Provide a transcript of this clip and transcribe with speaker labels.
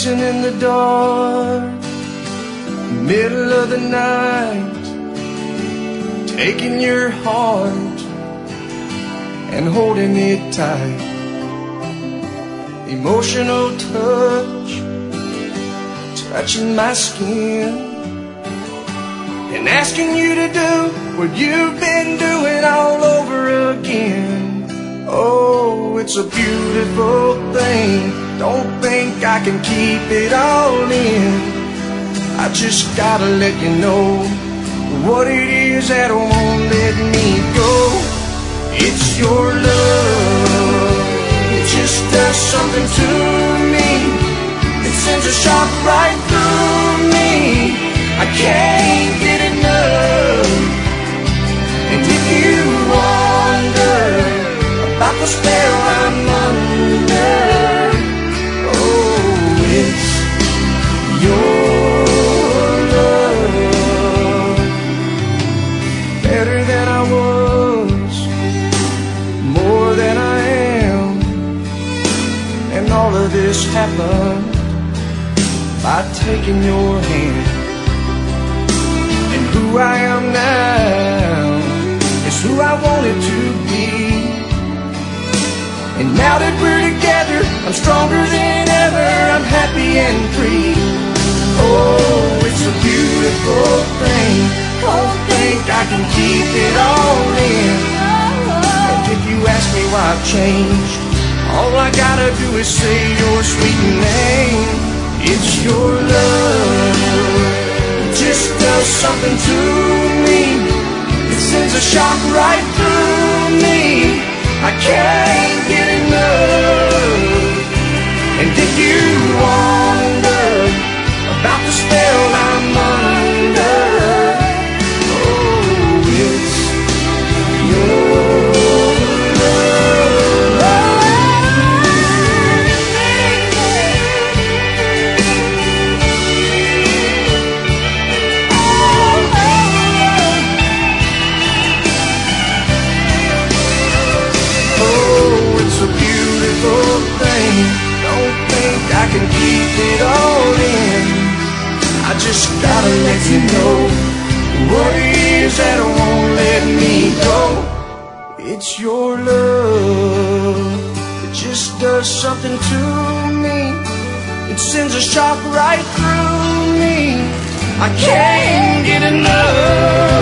Speaker 1: dancing in the dark, middle of the night, taking your heart and holding it tight. Emotional touch, touching my skin, and asking you to do what you've been doing all over again. Oh, it's a beautiful thing. Don't think I can keep it all in. I just gotta let you know what it is that won't let me go. It's your love. It just does something to me. It sends a shock right through me. I can't get enough. And if you wonder about the spell I'm under, oh, it's your love. Better than I was, more than I am, and all of this happened by taking your hand. And who I am now is who I wanted to be. And now that we're together, I'm stronger than ever. I'm happy and free. Oh, it's a beautiful thing. Don't think I can keep it all in. And if you ask me why I've changed, all I gotta do is say your sweet name. It's your love. It just does something to me. It sends a shock right through me. I can't get enough. And if you wonder about the spell I'm under, oh, it's your thing. Don't think I can keep it all in. I just gotta let you know what it is that won't let me go. It's your love. It just does something to me. It sends a shock right through me. I can't get enough.